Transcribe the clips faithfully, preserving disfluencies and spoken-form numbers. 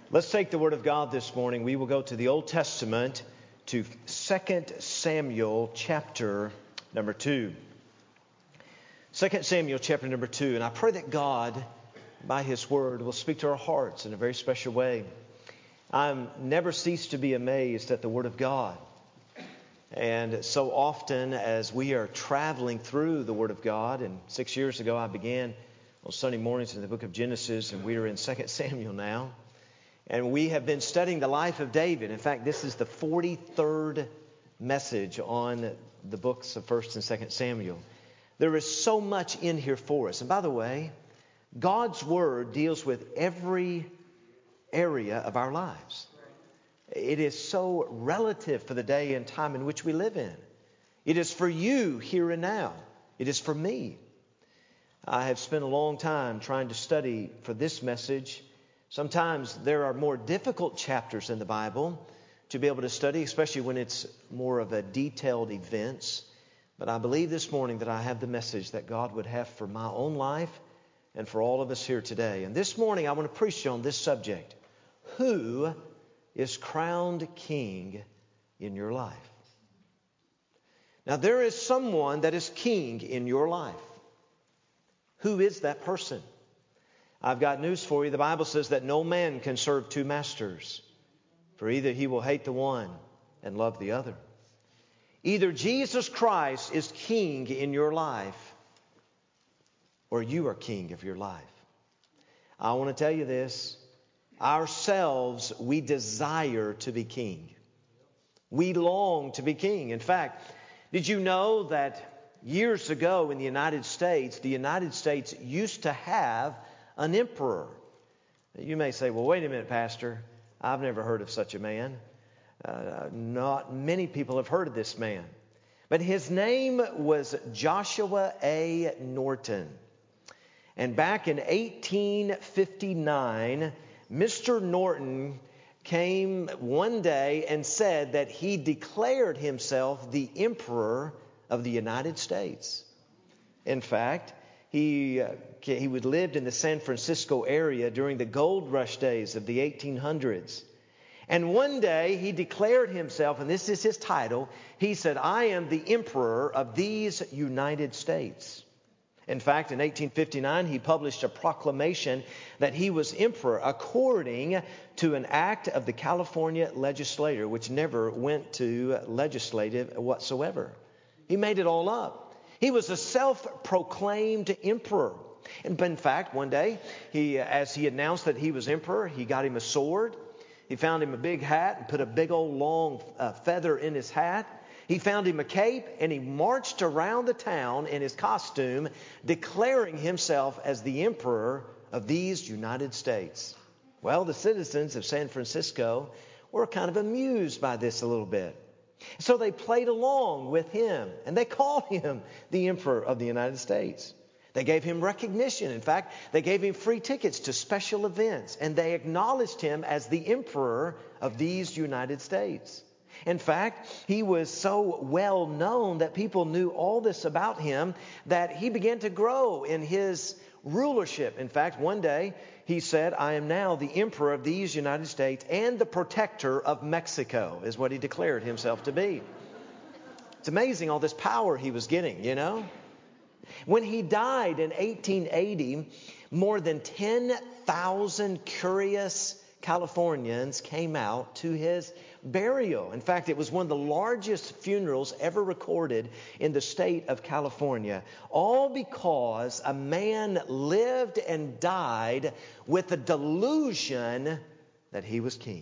Let's take the Word of God this morning. We will go to the Old Testament, to Second Samuel chapter number two. Second Samuel chapter number two. And I pray that God, by His Word, will speak to our hearts in a very special way. I never cease to be amazed at the Word of God. And so often as we are traveling through the Word of God, and six years ago I began on Sunday mornings in the book of Genesis, and we are in Second Samuel now. And we have been studying the life of David. In fact, this is the forty-third message on the books of First and Second Samuel. There is so much in here for us. And by the way, God's Word deals with every area of our lives. It is so relative for the day and time in which we live in. It is for you here and now. It is for me. I have spent a long time trying to study for this message. Sometimes there are more difficult chapters in the Bible to be able to study, especially when it's more of a detailed events. But I believe this morning that I have the message that God would have for my own life and for all of us here today. And this morning I want to preach on this subject. Who is crowned king in your life? Now there is someone that is king in your life. Who is that person? I've got news for you. The Bible says that no man can serve two masters, for either he will hate the one and love the other. Either Jesus Christ is king in your life, or you are king of your life. I want to tell you this. Ourselves, we desire to be king. We long to be king. In fact, did you know that years ago in the United States, the United States used to have an emperor? You may say, well, wait a minute, Pastor. I've never heard of such a man. Uh, not many people have heard of this man. But his name was Joshua A. Norton. And back in eighteen fifty-nine, Mister Norton came one day and said that he declared himself the emperor of the United States. In fact, He uh, he would lived in the San Francisco area during the gold rush days of the eighteen hundreds. And one day he declared himself, and this is his title, he said, I am the emperor of these United States. In fact, in eighteen fifty-nine, he published a proclamation that he was emperor according to an act of the California legislature, which never went to legislative whatsoever. He made it all up. He was a self-proclaimed emperor. And in fact, one day, he, as he announced that he was emperor, he got him a sword. He found him a big hat and put a big old long uh, feather in his hat. He found him a cape and he marched around the town in his costume, declaring himself as the emperor of these United States. Well, the citizens of San Francisco were kind of amused by this a little bit. So they played along with him, and they called him the Emperor of the United States. They gave him recognition. In fact, they gave him free tickets to special events, and they acknowledged him as the Emperor of these United States. In fact, he was so well known that people knew all this about him that he began to grow in his rulership. In fact, one day he said, I am now the emperor of these United States and the protector of Mexico, is what he declared himself to be. It's amazing all this power he was getting, you know. When he died in eighteen eighty, more than ten thousand curious Californians came out to his burial. In fact, it was one of the largest funerals ever recorded in the state of California, all because a man lived and died with the delusion that he was king.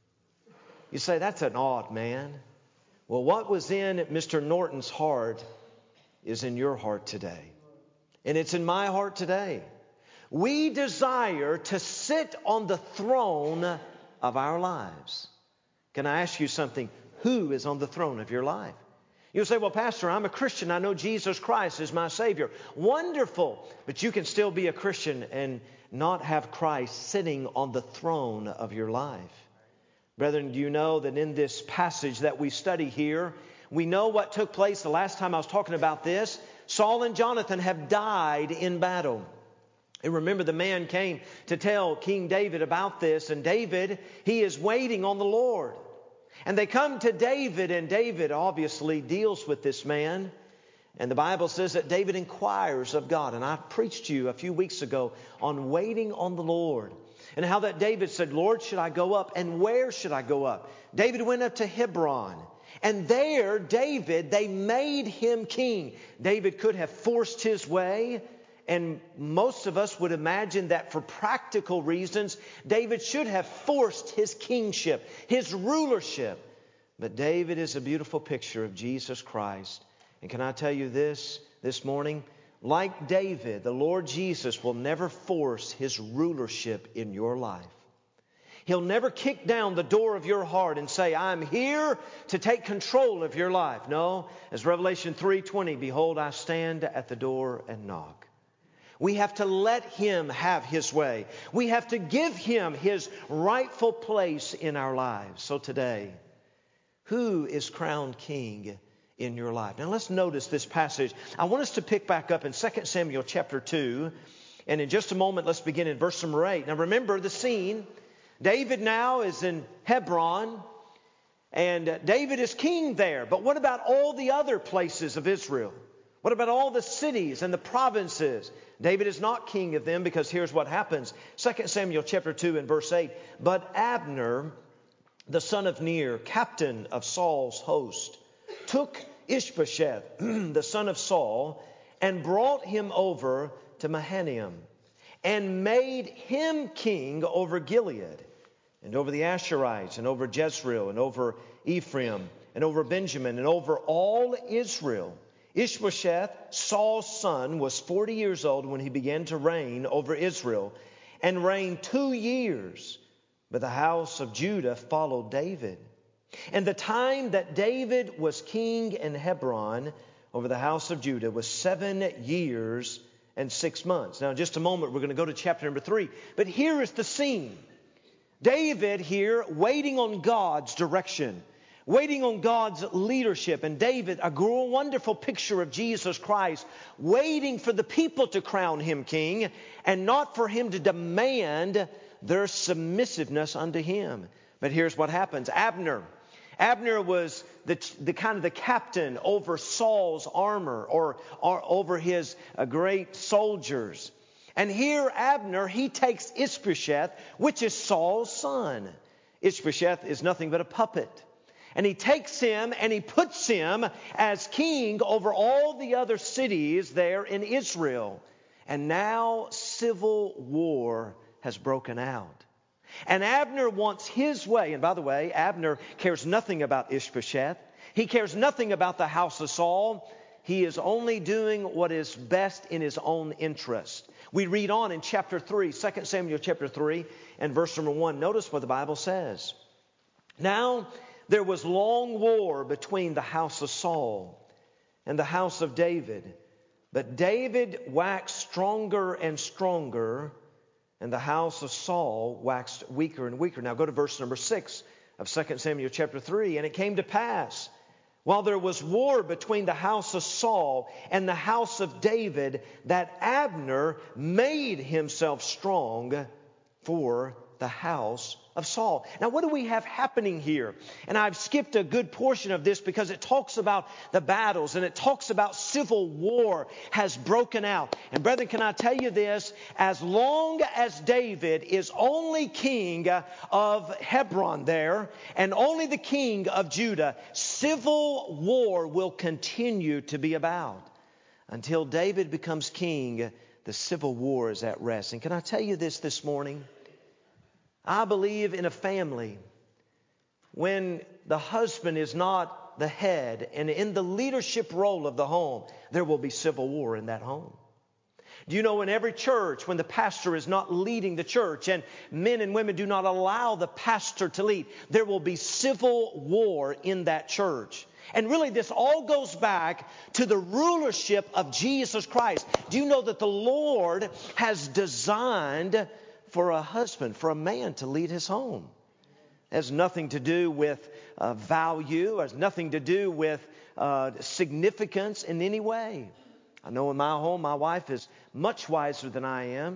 You say, that's an odd man. Well, what was in Mister Norton's heart is in your heart today. And it's in my heart today. We desire to sit on the throne of our lives. Can I ask you something? Who is on the throne of your life? You'll say, well, Pastor, I'm a Christian. I know Jesus Christ is my Savior. Wonderful. But you can still be a Christian and not have Christ sitting on the throne of your life. Brethren, do you know that in this passage that we study here, we know what took place the last time I was talking about this. Saul and Jonathan have died in battle. And remember, the man came to tell King David about this, and David, he is waiting on the Lord. And they come to David, and David obviously deals with this man. And the Bible says that David inquires of God. And I preached to you a few weeks ago on waiting on the Lord, and how that David said, Lord, should I go up? And where should I go up? David went up to Hebron. And there, David, they made him king. David could have forced his way. And most of us would imagine that for practical reasons, David should have forced his kingship, his rulership. But David is a beautiful picture of Jesus Christ. And can I tell you this this morning? Like David, the Lord Jesus will never force his rulership in your life. He'll never kick down the door of your heart and say, I'm here to take control of your life. No, as Revelation three twenty, behold, I stand at the door and knock. We have to let him have his way. We have to give him his rightful place in our lives. So today, who is crowned king in your life? Now let's notice this passage. I want us to pick back up in Second Samuel chapter two. And in just a moment, let's begin in verse number eight. Now remember the scene. David now is in Hebron, and David is king there. But what about all the other places of Israel? What about all the cities and the provinces? David is not king of them, because here's what happens. Second Samuel chapter two and verse eight. But Abner, the son of Ner, captain of Saul's host, took Ishbosheth, the son of Saul, and brought him over to Mahanaim, and made him king over Gilead, and over the Asherites, and over Jezreel, and over Ephraim, and over Benjamin, and over all Israel. Ishbosheth, Saul's son, was forty years old when he began to reign over Israel, and reigned two years. But the house of Judah followed David. And the time that David was king in Hebron over the house of Judah was seven years and six months. Now, in just a moment, we're going to go to chapter number three. But here is the scene. David here waiting on God's direction, waiting on God's leadership. And David, a wonderful picture of Jesus Christ, waiting for the people to crown him king, and not for him to demand their submissiveness unto him. But here's what happens. Abner. Abner was the, the kind of the captain over Saul's armor, or, or over his uh, great soldiers. And here Abner, he takes Ishbosheth, which is Saul's son. Ishbosheth is nothing but a puppet. And he takes him and he puts him as king over all the other cities there in Israel. And now civil war has broken out. And Abner wants his way. And by the way, Abner cares nothing about Ishbosheth. He cares nothing about the house of Saul. He is only doing what is best in his own interest. We read on in chapter three, Second Samuel chapter three, and verse number one. Notice what the Bible says. Now there was long war between the house of Saul and the house of David. But David waxed stronger and stronger, and the house of Saul waxed weaker and weaker. Now go to verse number six of Second Samuel chapter three. And it came to pass, while there was war between the house of Saul and the house of David, that Abner made himself strong for the house of Saul. Now, what do we have happening here? And I've skipped a good portion of this because it talks about the battles, and it talks about civil war has broken out. And brethren, can I tell you this? As long as David is only king of Hebron there, and only the king of Judah, civil war will continue to be about. Until David becomes king, the civil war is at rest. And can I tell you this this morning? I believe in a family when the husband is not the head and in the leadership role of the home, there will be civil war in that home. Do you know, in every church, when the pastor is not leading the church and men and women do not allow the pastor to lead, there will be civil war in that church. And really, this all goes back to the rulership of Jesus Christ. Do you know that the Lord has designed for a husband, for a man to lead his home? It has nothing to do with uh, value. It has nothing to do with uh, significance in any way. I know in my home, my wife is much wiser than I am.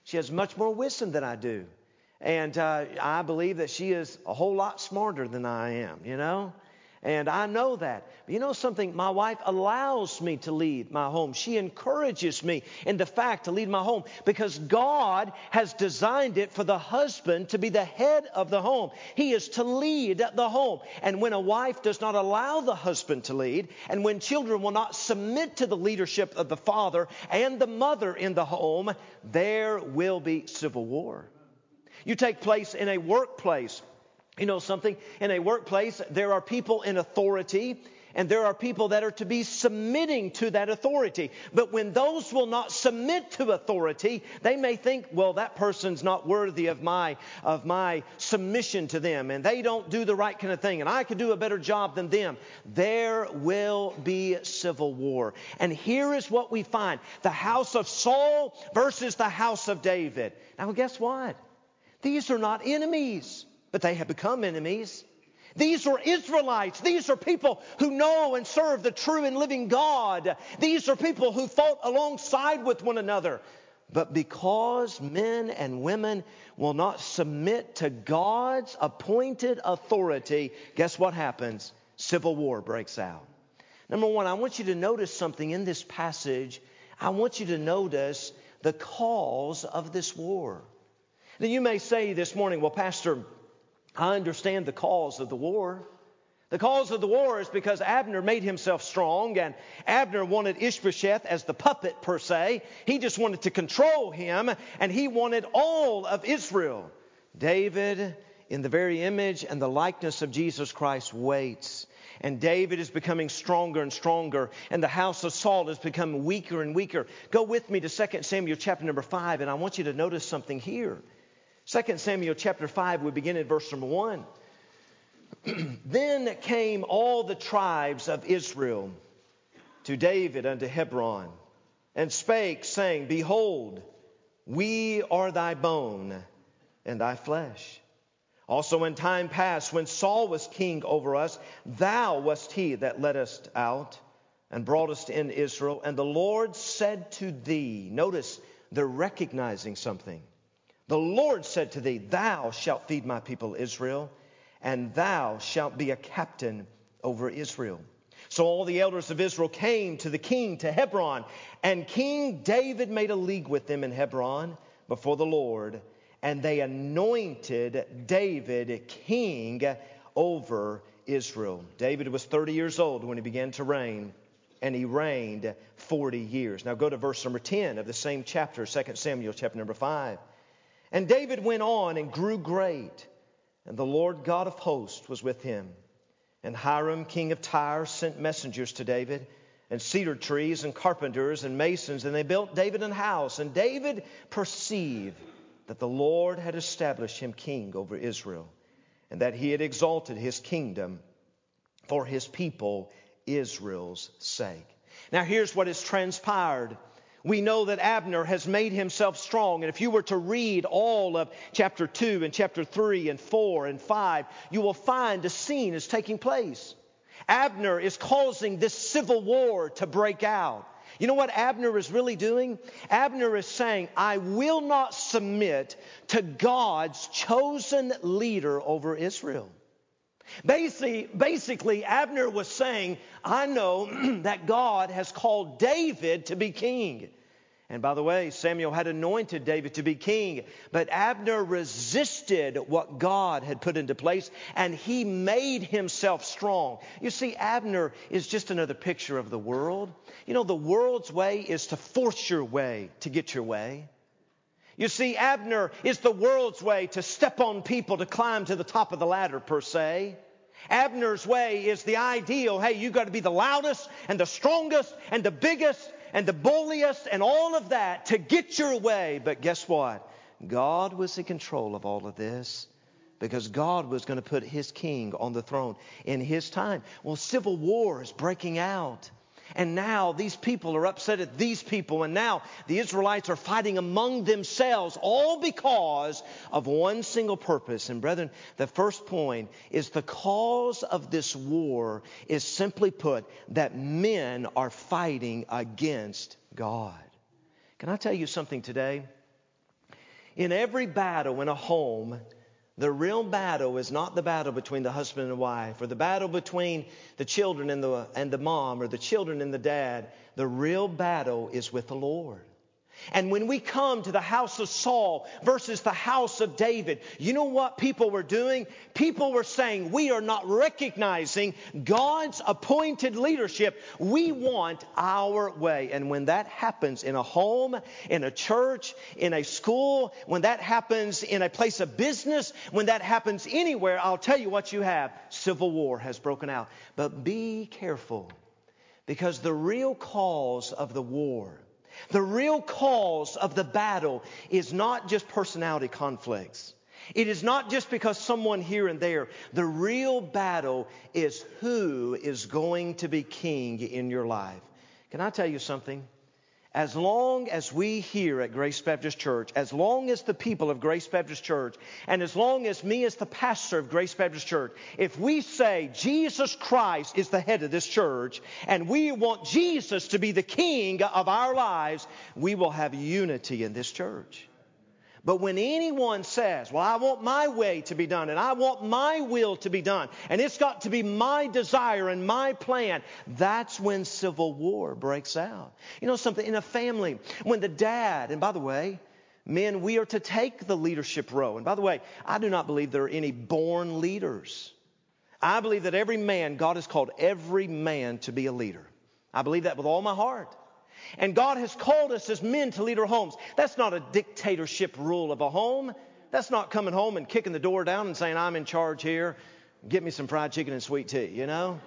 She has much more wisdom than I do. And uh, I believe that she is a whole lot smarter than I am, you know. And I know that. But you know something? My wife allows me to lead my home. She encourages me in the fact to lead my home because God has designed it for the husband to be the head of the home. He is to lead the home. And when a wife does not allow the husband to lead, and when children will not submit to the leadership of the father and the mother in the home, there will be civil war. You take place in a workplace. You know something? In a workplace, there are people in authority, and there are people that are to be submitting to that authority. But when those will not submit to authority, they may think, well, that person's not worthy of my of my submission to them, and they don't do the right kind of thing, and I could do a better job than them. There will be civil war. And here is what we find. The house of Saul versus the house of David. Now, guess what? These are not enemies, but they have become enemies. These are Israelites. These are people who know and serve the true and living God. These are people who fought alongside with one another. But because men and women will not submit to God's appointed authority, guess what happens? Civil war breaks out. Number one, I want you to notice something in this passage. I want you to notice the cause of this war. Now, you may say this morning, well, Pastor, I understand the cause of the war. The cause of the war is because Abner made himself strong, and Abner wanted Ishbosheth as the puppet per se. He just wanted to control him, and he wanted all of Israel. David, in the very image and the likeness of Jesus Christ, waits. And David is becoming stronger and stronger, and the house of Saul is becoming weaker and weaker. Go with me to Second Samuel chapter number five, and I want you to notice something here. Second Samuel chapter five, we begin at verse number one. Then came all the tribes of Israel to David unto Hebron, and spake, saying, Behold, we are thy bone and thy flesh. Also in time past, when Saul was king over us, thou wast he that led us out and brought us in Israel. And the Lord said to thee, notice, they're recognizing something. The Lord said to thee, Thou shalt feed my people Israel, and thou shalt be a captain over Israel. So all the elders of Israel came to the king to Hebron, and King David made a league with them in Hebron before the Lord, and they anointed David king over Israel. David was thirty years old when he began to reign, and he reigned forty years. Now go to verse number ten of the same chapter, Second Samuel chapter number five. And David went on and grew great, and the Lord God of hosts was with him. And Hiram, king of Tyre, sent messengers to David, and cedar trees, and carpenters, and masons, and they built David an house. And David perceived that the Lord had established him king over Israel, and that he had exalted his kingdom for his people Israel's sake. Now here's what has transpired. We know that Abner has made himself strong. And if you were to read all of chapter two and chapter three and four and five, you will find a scene is taking place. Abner is causing this civil war to break out. You know what Abner is really doing? Abner is saying, I will not submit to God's chosen leader over Israel. Basically, basically, Abner was saying, I know that God has called David to be king. And by the way, Samuel had anointed David to be king. But Abner resisted what God had put into place, and he made himself strong. You see, Abner is just another picture of the world. You know, the world's way is to force your way to get your way. You see, Abner is the world's way to step on people to climb to the top of the ladder, per se. Abner's way is the ideal. Hey, you got to be the loudest and the strongest and the biggest and the bulliest and all of that to get your way. But guess what? God was in control of all of this, because God was going to put his king on the throne in his time. Well, civil war is breaking out. And now these people are upset at these people. And now the Israelites are fighting among themselves, all because of one single purpose. And brethren, the first point is the cause of this war is, simply put, that men are fighting against God. Can I tell you something today? In every battle in a home, the real battle is not the battle between the husband and the wife, or the battle between the children and the, and the mom, or the children and the dad. The real battle is with the Lord. And when we come to the house of Saul versus the house of David, you know what people were doing? People were saying, we are not recognizing God's appointed leadership. We want our way. And when that happens in a home, in a church, in a school, when that happens in a place of business, when that happens anywhere, I'll tell you what you have. Civil war has broken out. But be careful, because the real cause of the war, the real cause of the battle is not just personality conflicts. It is not just because someone here and there. The real battle is who is going to be king in your life. Can I tell you something? As long as we here at Grace Baptist Church, as long as the people of Grace Baptist Church, and as long as me as the pastor of Grace Baptist Church, if we say Jesus Christ is the head of this church, and we want Jesus to be the king of our lives, we will have unity in this church. But when anyone says, well, I want my way to be done, and I want my will to be done, and it's got to be my desire and my plan, that's when civil war breaks out. You know something? In a family, when the dad, and by the way, men, we are to take the leadership role. And by the way, I do not believe there are any born leaders. I believe that every man, God has called every man to be a leader. I believe that with all my heart. And God has called us as men to lead our homes. That's not a dictatorship rule of a home. That's not coming home and kicking the door down and saying, I'm in charge here. Get me some fried chicken and sweet tea, you know.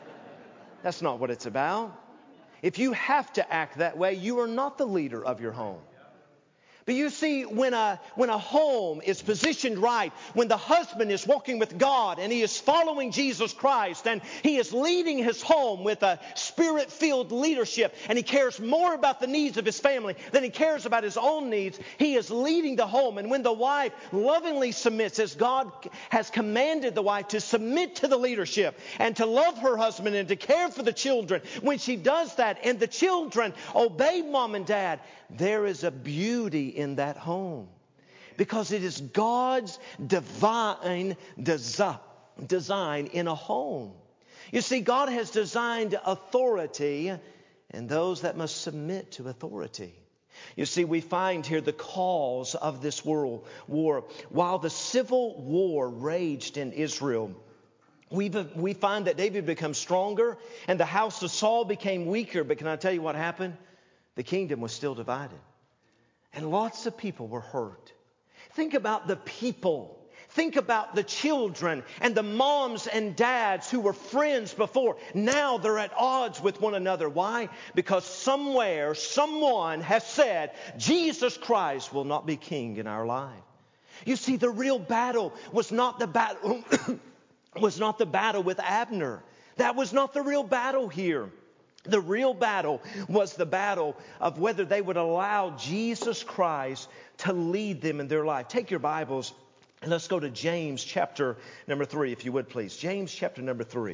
That's not what it's about. If you have to act that way, you are not the leader of your home. But you see, when a, when a home is positioned right, when the husband is walking with God and he is following Jesus Christ and he is leading his home with a spirit-filled leadership, and he cares more about the needs of his family than he cares about his own needs, he is leading the home. And when the wife lovingly submits, as God has commanded the wife to submit to the leadership and to love her husband and to care for the children, when she does that and the children obey mom and dad, there is a beauty in that home, because it is God's divine desi- design in a home. You see, God has designed authority and those that must submit to authority. You see, we find here the cause of this world war. While the civil war raged in Israel, we we find that David becomes stronger and the house of Saul became weaker. But can I tell you what happened? The kingdom was still divided. And lots of people were hurt. Think about the people. Think about the children and the moms and dads who were friends before. Now they're at odds with one another. Why? Because somewhere, someone has said, Jesus Christ will not be king in our life. You see, the real battle was not the battle, was not the battle with Abner. That was not the real battle here. The real battle was the battle of whether they would allow Jesus Christ to lead them in their life. Take your Bibles and let's go to James chapter number three, if you would please. James chapter number three.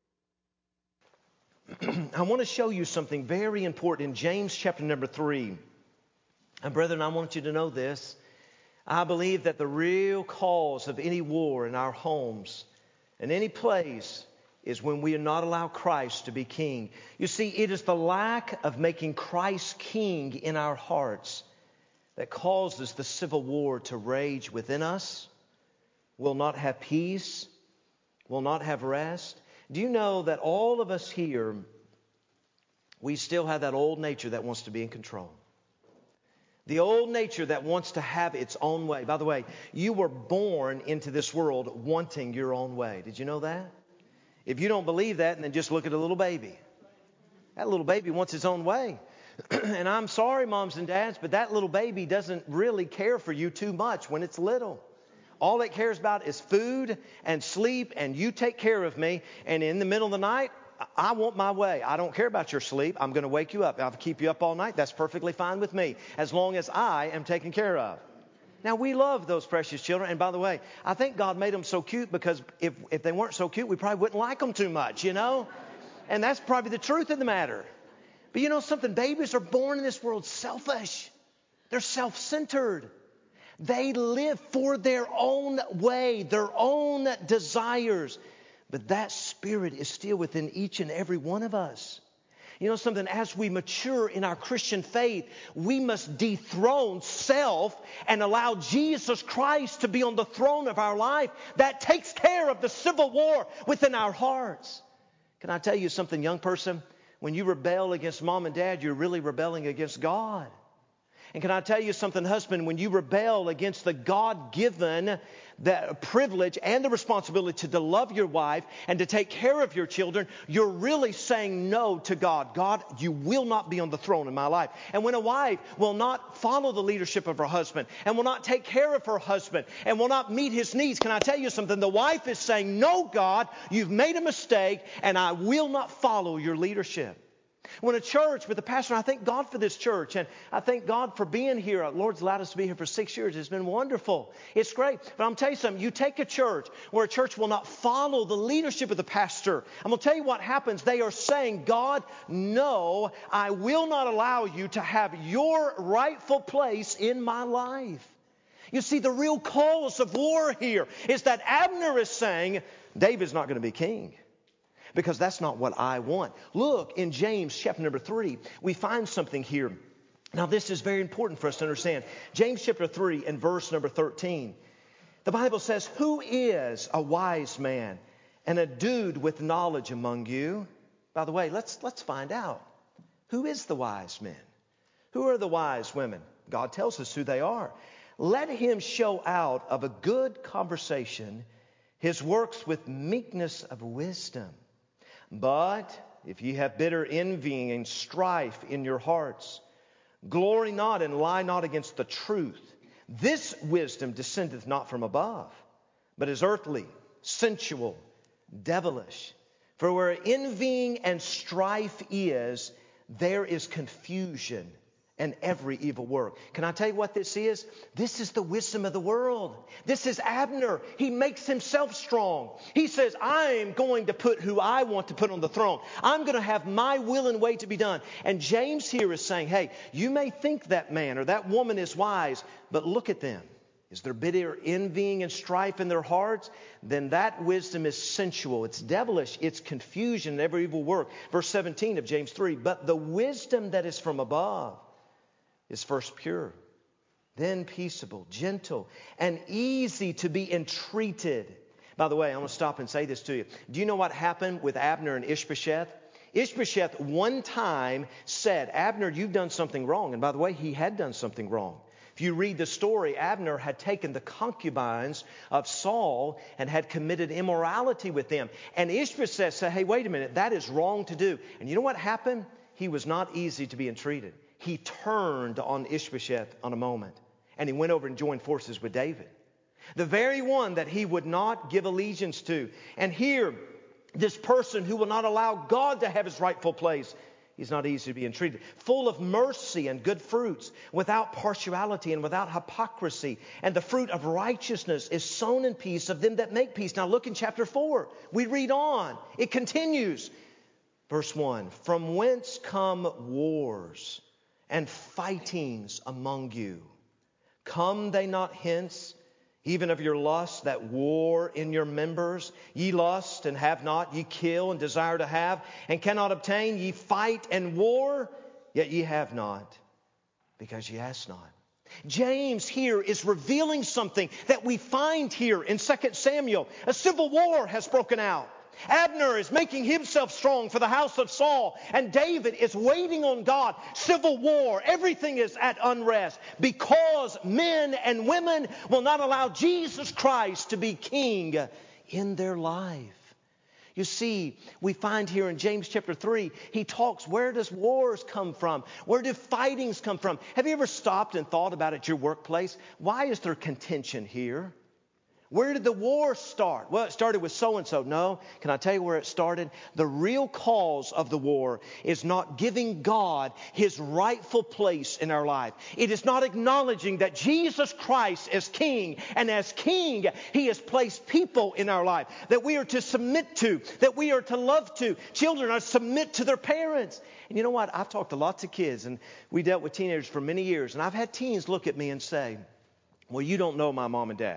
I want to show you something very important in James chapter number three. And brethren, I want you to know this. I believe that the real cause of any war in our homes, in any place, is when we are not allow Christ to be king. You see, it is the lack of making Christ king in our hearts that causes the civil war to rage within us. We'll not have peace. We'll not have rest. Do you know that all of us here, we still have that old nature that wants to be in control? The old nature that wants to have its own way. By the way, you were born into this world wanting your own way. Did you know that? If you don't believe that, then just look at a little baby. That little baby wants his own way. And I'm sorry, moms and dads, but that little baby doesn't really care for you too much when it's little. All it cares about is food and sleep, and you take care of me. And in the middle of the night, I want my way. I don't care about your sleep. I'm going to wake you up. I'll keep you up all night. That's perfectly fine with me, as long as I am taken care of. Now, we love those precious children. And by the way, I think God made them so cute because if, if they weren't so cute, we probably wouldn't like them too much, you know. And that's probably the truth of the matter. But you know something? Babies are born in this world selfish. They're self-centered. They live for their own way, their own desires. But that spirit is still within each and every one of us. You know something, as we mature in our Christian faith, we must dethrone self and allow Jesus Christ to be on the throne of our life. That takes care of the civil war within our hearts. Can I tell you something, young person? When you rebel against mom and dad, you're really rebelling against God. And can I tell you something, husband? When you rebel against the God-given the privilege and the responsibility to love your wife and to take care of your children, you're really saying no to God. God, you will not be on the throne in my life. And when a wife will not follow the leadership of her husband and will not take care of her husband and will not meet his needs, can I tell you something? The wife is saying, no, God, you've made a mistake and I will not follow your leadership. When a church with a pastor, I thank God for this church, and I thank God for being here. The Lord's allowed us to be here for six years. It's been wonderful. It's great. But I'm telling you something. You take a church where a church will not follow the leadership of the pastor. I'm going to tell you what happens. They are saying, God, no, I will not allow you to have your rightful place in my life. You see, the real cause of war here is that Abner is saying, David's not going to be king. Because that's not what I want. Look, in James chapter number three, we find something here. Now, this is very important for us to understand. James chapter three and verse number thirteen. The Bible says, who is a wise man and a dude with knowledge among you? By the way, let's, let's find out. Who is the wise men? Who are the wise women? God tells us who they are. Let him show out of a good conversation his works with meekness of wisdom. But if ye have bitter envying and strife in your hearts, glory not and lie not against the truth. This wisdom descendeth not from above, but is earthly, sensual, devilish. For where envying and strife is, there is confusion and every evil work. Can I tell you what this is? This is the wisdom of the world. This is Abner. He makes himself strong. He says, I'm going to put who I want to put on the throne. I'm going to have my will and way to be done. And James here is saying, hey, you may think that man or that woman is wise, but look at them. Is there bitter envying and strife in their hearts? Then that wisdom is sensual. It's devilish. It's confusion and every evil work. Verse seventeen of James three. But the wisdom that is from above is first pure, then peaceable, gentle, and easy to be entreated. By the way, I want to stop and say this to you. Do you know what happened with Abner and Ishbosheth? Ishbosheth one time said, Abner, you've done something wrong. And by the way, he had done something wrong. If you read the story, Abner had taken the concubines of Saul and had committed immorality with them. And Ishbosheth said, hey, wait a minute, that is wrong to do. And you know what happened? He was not easy to be entreated. He turned on Ishbosheth on a moment, and he went over and joined forces with David, the very one that he would not give allegiance to. And here, this person who will not allow God to have his rightful place, he's not easy to be entreated. Full of mercy and good fruits, without partiality and without hypocrisy. And the fruit of righteousness is sown in peace of them that make peace. Now look in chapter four. We read on. It continues. Verse one. From whence come wars and fightings among you? Come they not hence, even of your lust that war in your members? Ye lust and have not, ye kill and desire to have, and cannot obtain. Ye fight and war, yet ye have not, because ye ask not. James here is revealing something that we find here in Second Samuel. A civil war has broken out. Abner is making himself strong for the house of Saul, and David is waiting on God. Civil war. Everything is at unrest because men and women will not allow Jesus Christ to be king in their life. You see, we find here in James chapter three, he talks, where does wars come from? Where do fightings come from? Have you ever stopped and thought about at your workplace, why is there contention here? Where did the war start? Well, it started with so-and-so. No, can I tell you where it started? The real cause of the war is not giving God his rightful place in our life. It is not acknowledging that Jesus Christ is king. And as king, he has placed people in our life that we are to submit to, that we are to love to. Children are to submit to their parents. And you know what? I've talked to lots of kids, and we dealt with teenagers for many years. And I've had teens look at me and say, well, you don't know my mom and dad.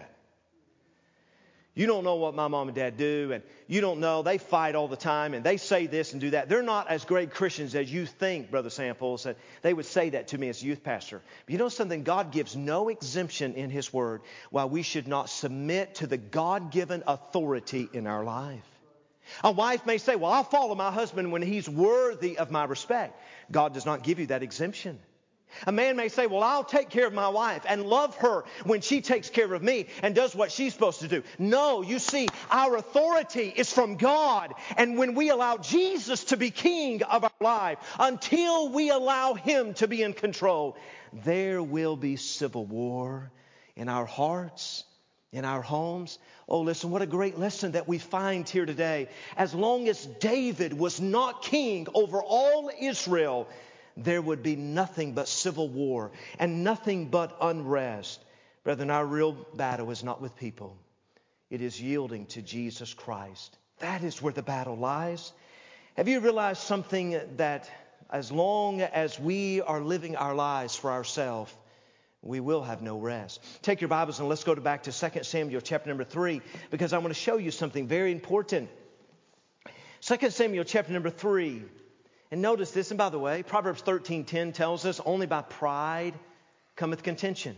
You don't know what my mom and dad do, and you don't know. They fight all the time, and they say this and do that. They're not as great Christians as you think, Brother Samples. That they would say that to me as a youth pastor. But you know something? God gives no exemption in His Word why we should not submit to the God-given authority in our life. A wife may say, well, I'll follow my husband when he's worthy of my respect. God does not give you that exemption. A man may say, well, I'll take care of my wife and love her when she takes care of me and does what she's supposed to do. No, you see, our authority is from God. And when we allow Jesus to be king of our life, until we allow Him to be in control, there will be civil war in our hearts, in our homes. Oh, listen, what a great lesson that we find here today. As long as David was not king over all Israel, there would be nothing but civil war and nothing but unrest. Brethren, our real battle is not with people. It is yielding to Jesus Christ. That is where the battle lies. Have you realized something, that as long as we are living our lives for ourselves, we will have no rest? Take your Bibles and let's go back to Second Samuel chapter number three, because I want to show you something very important. Second Samuel chapter number three. And notice this, and by the way, Proverbs thirteen ten tells us, only by pride cometh contention.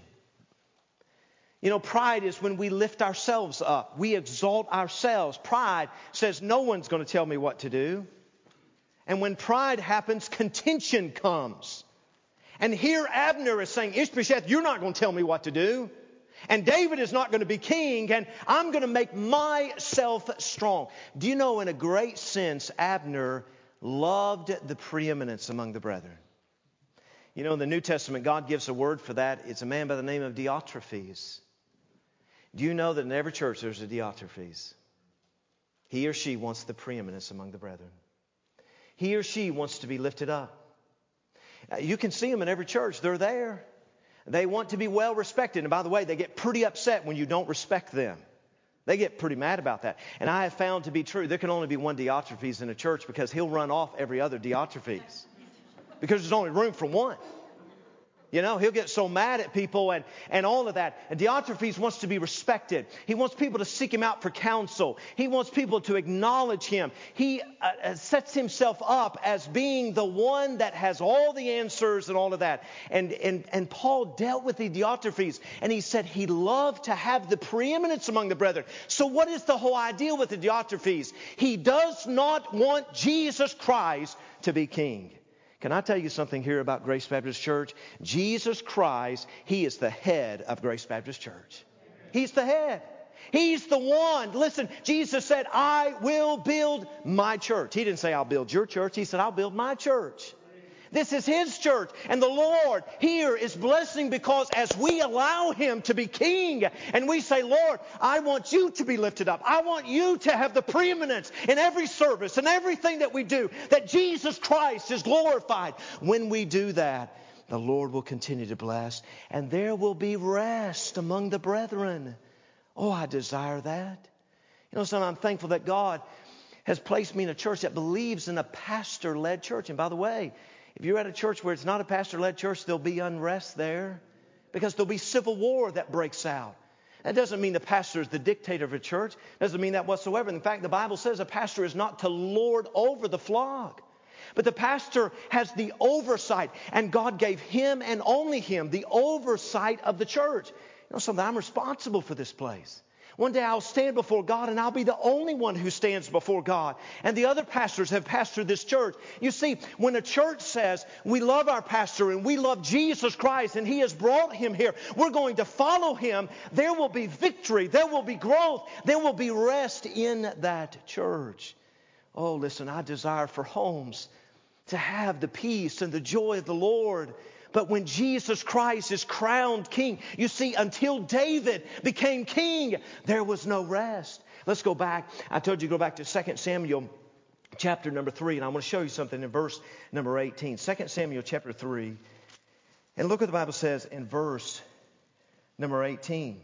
You know, pride is when we lift ourselves up. We exalt ourselves. Pride says, no one's going to tell me what to do. And when pride happens, contention comes. And here Abner is saying, Ishbosheth, you're not going to tell me what to do. And David is not going to be king, and I'm going to make myself strong. Do you know, in a great sense, Abner loved the preeminence among the brethren. You know, in the New Testament, God gives a word for that. It's a man by the name of Diotrephes. Do you know that in every church there's a Diotrephes? He or she wants the preeminence among the brethren. He or she wants to be lifted up. You can see them in every church. They're there. They want to be well respected. And by the way, they get pretty upset when you don't respect them. They get pretty mad about that. And I have found to be true, there can only be one Diotrephes in a church, because he'll run off every other Diotrephes. Because there's only room for one. You know, he'll get so mad at people and, and all of that. And Diotrephes wants to be respected. He wants people to seek him out for counsel. He wants people to acknowledge him. He uh, sets himself up as being the one that has all the answers and all of that. And, and, and Paul dealt with the Diotrephes, and he said he loved to have the preeminence among the brethren. So what is the whole idea with the Diotrephes? He does not want Jesus Christ to be king. Can I tell you something here about Grace Baptist Church? Jesus Christ, He is the head of Grace Baptist Church. He's the head. He's the one. Listen, Jesus said, I will build my church. He didn't say, I'll build your church. He said, I'll build my church. This is His church. And the Lord here is blessing, because as we allow Him to be king and we say, Lord, I want you to be lifted up. I want you to have the preeminence in every service and everything that we do, that Jesus Christ is glorified. When we do that, the Lord will continue to bless, and there will be rest among the brethren. Oh, I desire that. You know, son, I'm thankful that God has placed me in a church that believes in a pastor-led church. And by the way, if you're at a church where it's not a pastor-led church, there'll be unrest there, because there'll be civil war that breaks out. That doesn't mean the pastor is the dictator of a church. Doesn't mean that whatsoever. In fact, the Bible says a pastor is not to lord over the flock. But the pastor has the oversight, and God gave him and only him the oversight of the church. You know something? I'm responsible for this place. One day I'll stand before God, and I'll be the only one who stands before God. And the other pastors have pastored this church. You see, when a church says we love our pastor and we love Jesus Christ and He has brought him here, we're going to follow Him, there will be victory, there will be growth, there will be rest in that church. Oh, listen, I desire for homes to have the peace and the joy of the Lord. But when Jesus Christ is crowned king, you see, until David became king, there was no rest. Let's go back. I told you to go back to Second Samuel chapter number three, and I want to show you something in verse number eighteen. Second Samuel chapter three. And look what the Bible says in verse number eighteen.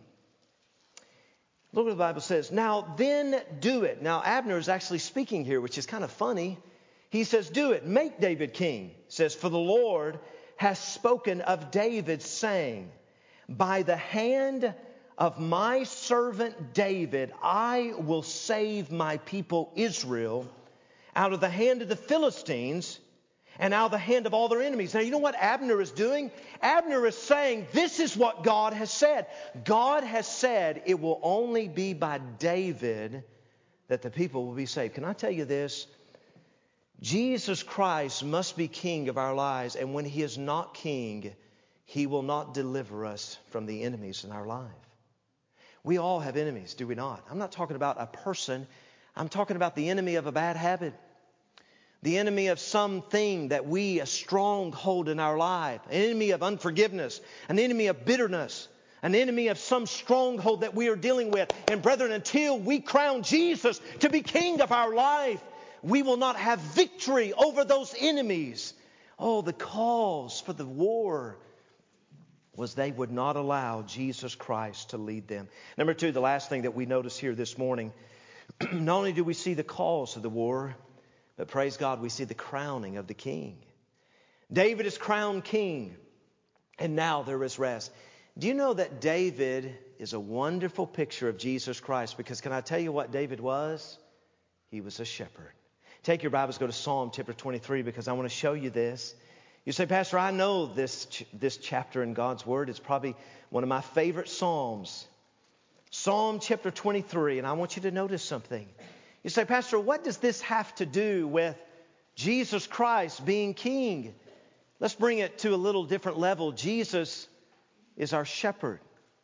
Look what the Bible says. Now then do it. Now Abner is actually speaking here, which is kind of funny. He says, do it. Make David king. He says, for the Lord has spoken of David, saying, by the hand of my servant David, I will save my people Israel out of the hand of the Philistines and out of the hand of all their enemies. Now, you know what Abner is doing? Abner is saying, this is what God has said. God has said it will only be by David that the people will be saved. Can I tell you this? Jesus Christ must be king of our lives. And when he is not king, he will not deliver us from the enemies in our life. We all have enemies, do we not? I'm not talking about a person. I'm talking about the enemy of a bad habit. The enemy of something that we, a stronghold in our life. An enemy of unforgiveness. An enemy of bitterness. An enemy of some stronghold that we are dealing with. And brethren, until we crown Jesus to be king of our life, we will not have victory over those enemies. Oh, the cause for the war was they would not allow Jesus Christ to lead them. Number two, the last thing that we notice here this morning, not only do we see the cause of the war, but praise God, we see the crowning of the king. David is crowned king, and now there is rest. Do you know that David is a wonderful picture of Jesus Christ? Because can I tell you what David was? He was a shepherd. Take your Bibles, go to Psalm chapter twenty-three, because I want to show you this. You say, Pastor, I know this, ch- this chapter in God's Word. It's probably one of my favorite Psalms. Psalm chapter twenty-three, and I want you to notice something. You say, Pastor, what does this have to do with Jesus Christ being king? Let's bring it to a little different level. Jesus is our shepherd.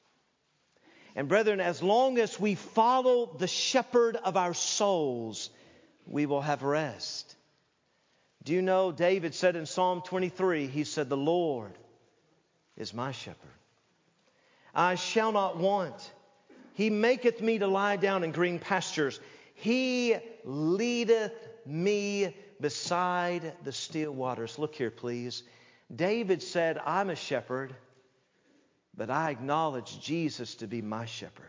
And brethren, as long as we follow the shepherd of our souls, we will have rest. Do you know David said in Psalm twenty-three, he said, the Lord is my shepherd. I shall not want. He maketh me to lie down in green pastures. He leadeth me beside the still waters. Look here, please. David said, I'm a shepherd, but I acknowledge Jesus to be my shepherd.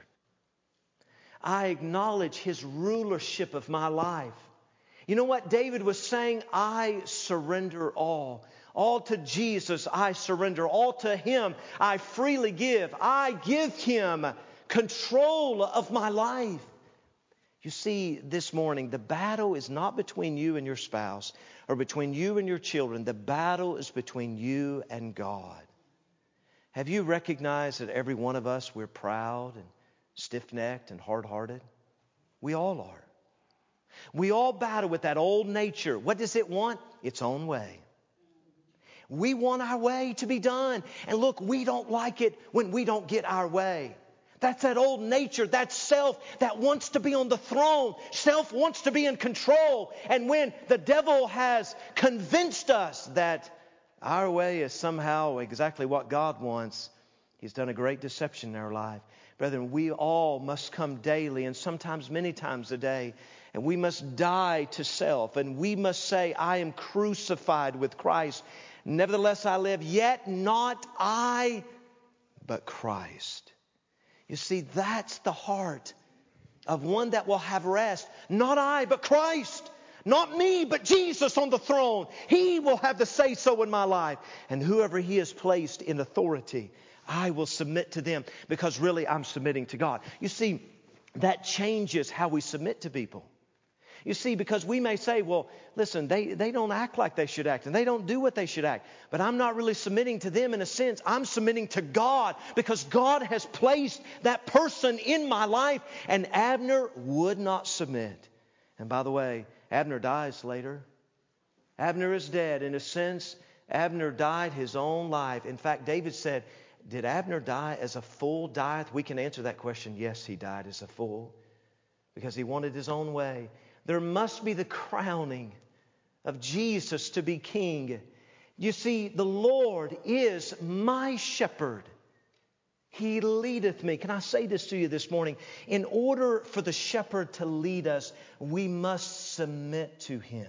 I acknowledge his rulership of my life. You know what David was saying? I surrender all. All to Jesus I surrender. All to him I freely give. I give him control of my life. You see, this morning, the battle is not between you and your spouse or between you and your children. The battle is between you and God. Have you recognized that every one of us, we're proud and stiff-necked and hard-hearted? We all are. We all battle with that old nature. What does it want? Its own way. We want our way to be done. And look, we don't like it when we don't get our way. That's that old nature, that self that wants to be on the throne. Self wants to be in control. And when the devil has convinced us that our way is somehow exactly what God wants, he's done a great deception in our life. Brethren, we all must come daily and sometimes many times a day. And we must die to self. And we must say, I am crucified with Christ. Nevertheless I live, yet not I, but Christ. You see, that's the heart of one that will have rest. Not I, but Christ. Not me, but Jesus on the throne. He will have the say-so in my life. And whoever he has placed in authority, I will submit to them. Because really, I'm submitting to God. You see, that changes how we submit to people. You see, because we may say, well, listen, they, they don't act like they should act and they don't do what they should act. But I'm not really submitting to them in a sense. I'm submitting to God because God has placed that person in my life. And Abner would not submit. And by the way, Abner dies later. Abner is dead. In a sense, Abner died his own life. In fact, David said, did Abner die as a fool dieth? We can answer that question. Yes, he died as a fool because he wanted his own way. There must be the crowning of Jesus to be king. You see, the Lord is my shepherd. He leadeth me. Can I say this to you this morning? In order for the shepherd to lead us, we must submit to him.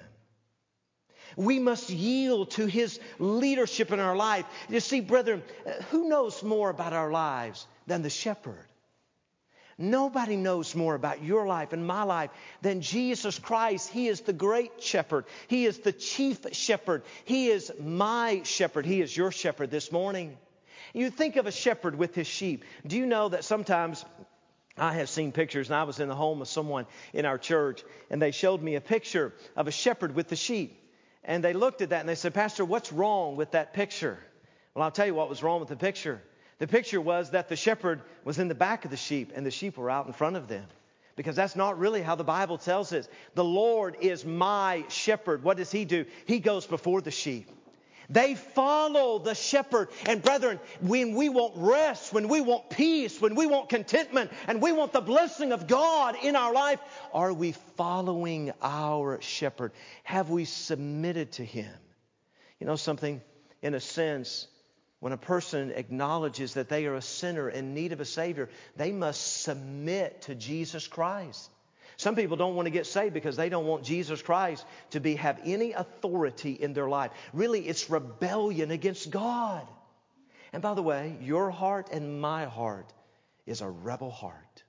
We must yield to his leadership in our life. You see, brethren, who knows more about our lives than the shepherd? Nobody knows more about your life and my life than Jesus Christ. He is the great shepherd. He is the chief shepherd. He is my shepherd. He is your shepherd this morning. You think of a shepherd with his sheep. Do you know that sometimes I have seen pictures, and I was in the home of someone in our church, and they showed me a picture of a shepherd with the sheep. And they looked at that and they said, Pastor, what's wrong with that picture? Well, I'll tell you what was wrong with the picture. The picture was that the shepherd was in the back of the sheep and the sheep were out in front of them. Because that's not really how the Bible tells us. The Lord is my shepherd. What does he do? He goes before the sheep. They follow the shepherd. And brethren, when we want rest, when we want peace, when we want contentment, and we want the blessing of God in our life, are we following our shepherd? Have we submitted to him? You know something? In a sense, when a person acknowledges that they are a sinner in need of a Savior, they must submit to Jesus Christ. Some people don't want to get saved because they don't want Jesus Christ to be have any authority in their life. Really, it's rebellion against God. And by the way, your heart and my heart is a rebel heart.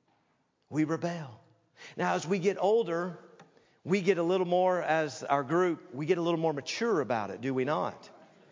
We rebel. Now, as we get older, we get a little more, as our group, we get a little more mature about it, do we not?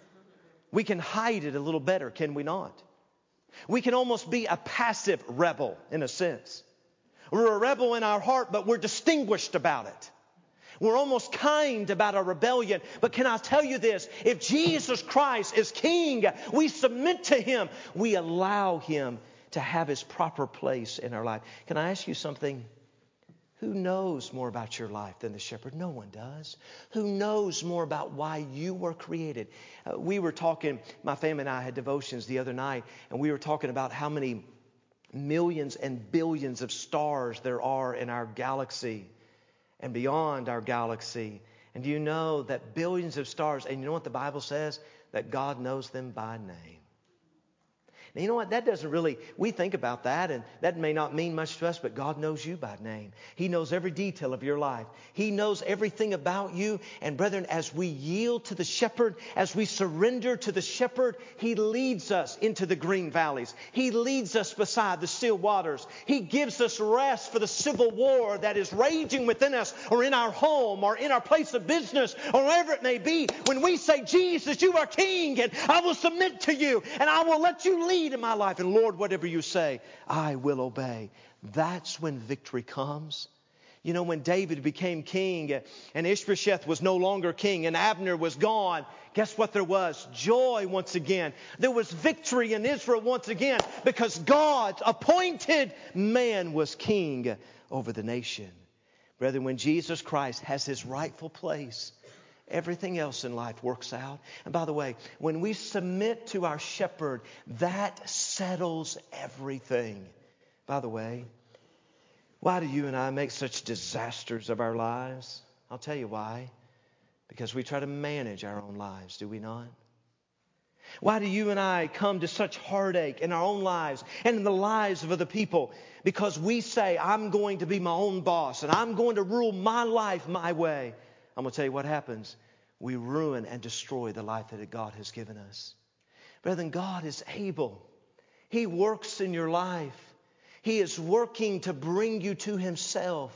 We can hide it a little better, can we not? We can almost be a passive rebel in a sense. We're a rebel in our heart, but we're distinguished about it. We're almost kind about our rebellion. But can I tell you this? If Jesus Christ is King, we submit to Him. We allow Him to have His proper place in our life. Can I ask you something? Who knows more about your life than the shepherd? No one does. Who knows more about why you were created? Uh, we were talking, my family and I had devotions the other night, and we were talking about how many millions and billions of stars there are in our galaxy and beyond our galaxy. And do you know that billions of stars, and you know what the Bible says? That God knows them by name. Now, you know what? That doesn't really, we think about that, and that may not mean much to us, but God knows you by name. He knows every detail of your life. He knows everything about you. And brethren, as we yield to the shepherd, as we surrender to the shepherd, He leads us into the green valleys. He leads us beside the still waters. He gives us rest for the civil war that is raging within us, or in our home, or in our place of business, or wherever it may be. When we say, Jesus, you are King, and I will submit to you, and I will let you lead in my life, and Lord, whatever you say, I will obey. That's when victory comes. You know, when David became king and Ishbosheth was no longer king and Abner was gone, guess what there was? Joy once again. There was victory in Israel once again because God's appointed man was king over the nation. Brethren, when Jesus Christ has His rightful place, everything else in life works out. And by the way, when we submit to our shepherd, that settles everything. By the way, why do you and I make such disasters of our lives? I'll tell you why. Because we try to manage our own lives, do we not? Why do you and I come to such heartache in our own lives and in the lives of other people? Because we say, I'm going to be my own boss and I'm going to rule my life my way. I'm going to tell you what happens. We ruin and destroy the life that God has given us. Brethren, God is able. He works in your life. He is working to bring you to Himself.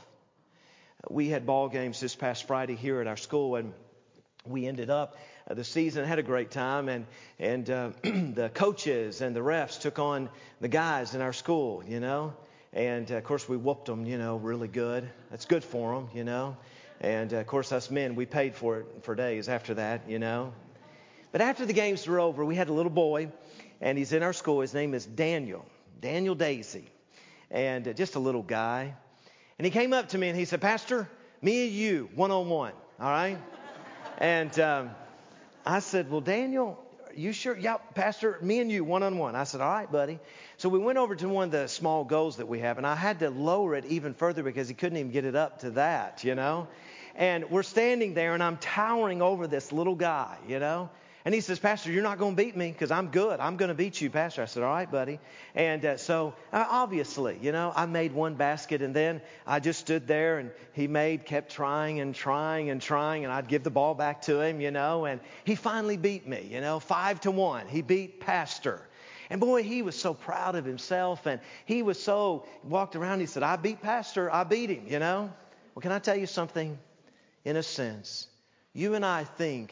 We had ball games this past Friday here at our school, and we ended up uh, the season, had a great time, and and uh, the coaches and the refs took on the guys in our school, you know. And, uh, of course, we whooped them, you know, really good. That's good for them, you know. And, uh, of course, us men, we paid for it for days after that, you know. But after the games were over, we had a little boy, and he's in our school. His name is Daniel, Daniel Daisy, and uh, just a little guy. And he came up to me, and he said, Pastor, me and you, one-on-one, all right? And um, I said, well, Daniel, you sure? Yeah, Pastor, me and you, one-on-one. I said, all right, buddy. So we went over to one of the small goals that we have, and I had to lower it even further because he couldn't even get it up to that, you know. And we're standing there, and I'm towering over this little guy, you know. And he says, Pastor, you're not going to beat me because I'm good. I'm going to beat you, Pastor. I said, all right, buddy. And uh, so uh, obviously, you know, I made one basket, and then I just stood there, and he made, kept trying and trying and trying, and I'd give the ball back to him, you know. And he finally beat me, you know, five to one. He beat Pastor. And boy, he was so proud of himself, and he was so, walked around, he said, I beat Pastor, I beat him, you know. Well, can I tell you something? In a sense, you and I think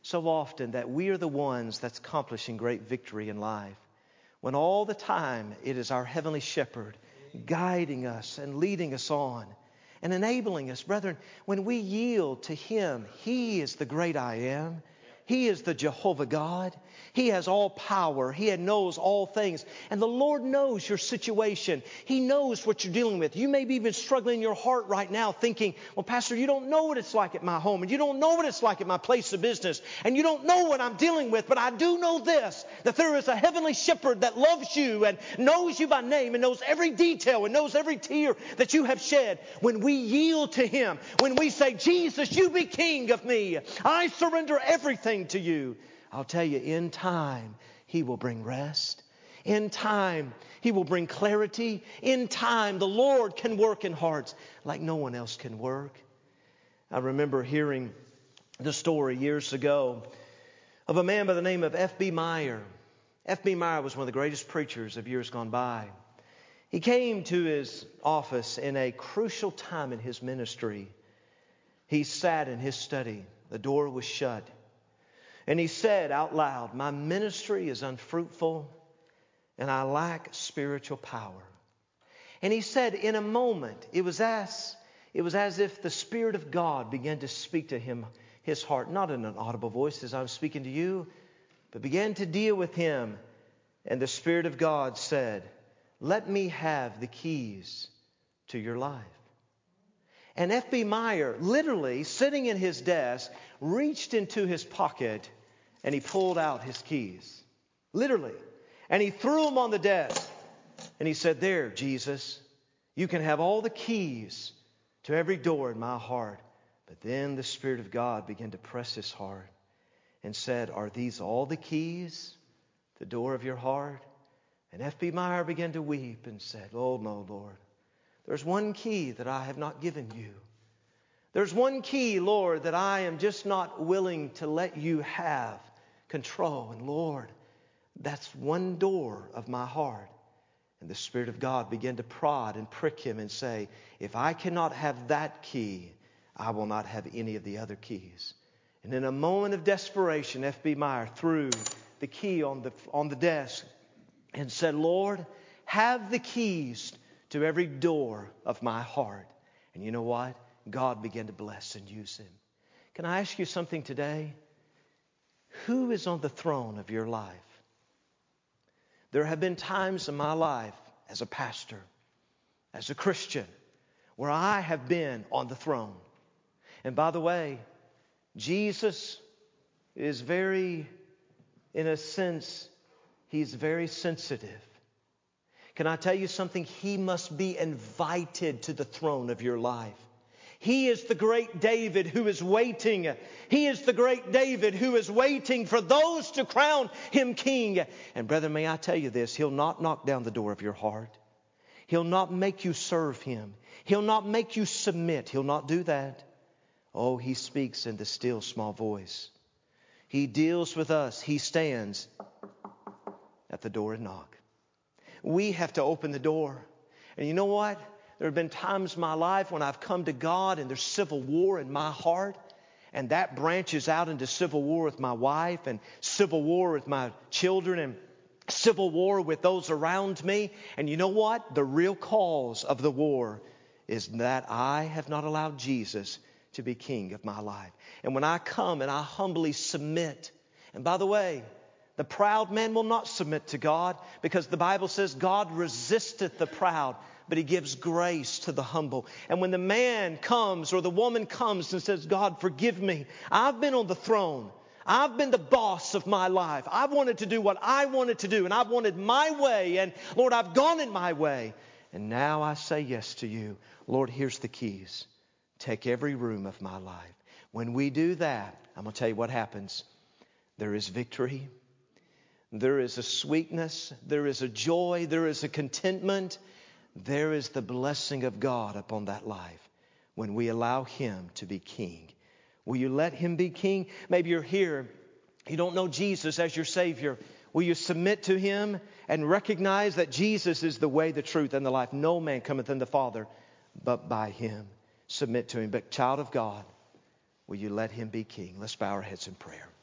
so often that we are the ones that's accomplishing great victory in life, when all the time it is our Heavenly Shepherd guiding us and leading us on and enabling us. Brethren, when we yield to Him, He is the great I am. He is the Jehovah God. He has all power. He knows all things. And the Lord knows your situation. He knows what you're dealing with. You may be even struggling in your heart right now thinking, well, Pastor, you don't know what it's like at my home. And you don't know what it's like at my place of business. And you don't know what I'm dealing with. But I do know this, that there is a Heavenly Shepherd that loves you and knows you by name and knows every detail and knows every tear that you have shed. When we yield to Him, when we say, Jesus, you be King of me. I surrender everything to you. I'll tell you, in time, He will bring rest. In time, He will bring clarity. In time, the Lord can work in hearts like no one else can work. I remember hearing the story years ago of a man by the name of F B Meyer. F B Meyer was one of the greatest preachers of years gone by. He came to his office in a crucial time in his ministry. He sat in his study. The door was shut. And he said out loud, my ministry is unfruitful and I lack spiritual power. And he said in a moment, it was as, it was as if the Spirit of God began to speak to him, his heart, not in an audible voice as I'm speaking to you, but began to deal with him. And the Spirit of God said, let me have the keys to your life. And F B Meyer, literally sitting in his desk, reached into his pocket and he pulled out his keys. Literally. And he threw them on the desk. And he said, there, Jesus, you can have all the keys to every door in my heart. But then the Spirit of God began to press his heart and said, are these all the keys? The door of your heart? And F B Meyer began to weep and said, oh no, Lord. There's one key that I have not given you. There's one key, Lord, that I am just not willing to let you have control. And Lord, that's one door of my heart. And the Spirit of God began to prod and prick him and say, if I cannot have that key, I will not have any of the other keys. And in a moment of desperation, F B Meyer threw the key on the, on the desk and said, Lord, have the keys to every door of my heart. And you know what? God began to bless and use him. Can I ask you something today? Who is on the throne of your life? There have been times in my life as a pastor, as a Christian, where I have been on the throne. And by the way, Jesus is very, in a sense, he's very sensitive. Can I tell you something? He must be invited to the throne of your life. He is the great David who is waiting. He is the great David who is waiting for those to crown him king. And brother, may I tell you this, he'll not knock down the door of your heart. He'll not make you serve him. He'll not make you submit. He'll not do that. Oh, he speaks in the still small voice. He deals with us. He stands at the door and knock. We have to open the door. And you know what? There have been times in my life when I've come to God and there's civil war in my heart. And that branches out into civil war with my wife and civil war with my children and civil war with those around me. And you know what? The real cause of the war is that I have not allowed Jesus to be king of my life. And when I come and I humbly submit, and by the way, the proud man will not submit to God because the Bible says God resisteth the proud, but he gives grace to the humble. And when the man comes or the woman comes and says, God, forgive me. I've been on the throne. I've been the boss of my life. I've wanted to do what I wanted to do. And I've wanted my way. And Lord, I've gone in my way. And now I say yes to you. Lord, here's the keys. Take every room of my life. When we do that, I'm going to tell you what happens. There is victory. There is a sweetness. There is a joy. There is a contentment. There is the blessing of God upon that life when we allow him to be king. Will you let him be king? Maybe you're here. You don't know Jesus as your Savior. Will you submit to him and recognize that Jesus is the way, the truth, and the life? No man cometh unto the Father but by him. Submit to him. But child of God, will you let him be king? Let's bow our heads in prayer.